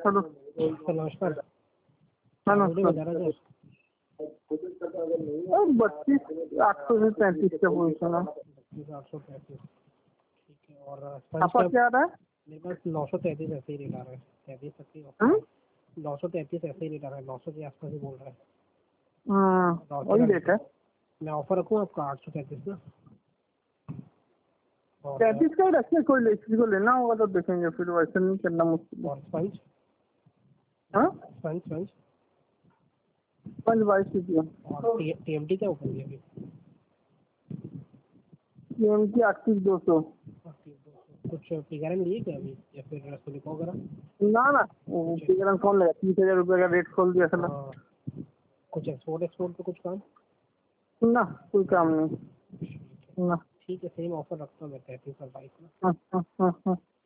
Hello नमस्कार। हाँ गाड़ी में नमस्कार। जा रहा और 32,800 से 33 का पोजिशन है। 32,835। ठीक है। और स्पंज आपका का क्या आ रहा है? मेरे पास 933 ऐसे ही रेट आ रहा है। 33 तक ही हाँ? 933 ऐसे ही रेट आ रहा है। 900 के आसपास ही बोल रहा है। वही रेट है। मैं ऑफर रखूँ आपका 833 ना। और 33 का ही रखिए, कोई किसी को लेना होगा तो देखेंगे, फिर वैसे नहीं करना मुश्किल है। और स्पंज हाँ स्पंज स्पंज 22 रुपये। और टीएमटी क्या ऊपर है अभी? की 38,200। कुछ फिगर लिए क्या अभी या फिर स्लिप वगैरह? ना ना, टिकट कौन लेगा? 30,000 रुपये का रेट खोल दिया था। हाँ, कुछ एक्सपोर्ट पे कुछ काम? ना कोई काम नहीं ना। ठीक है, सेम ऑफर रखता हूँ मैं 33 और 22 में। हाँ हाँ हाँ हाँ।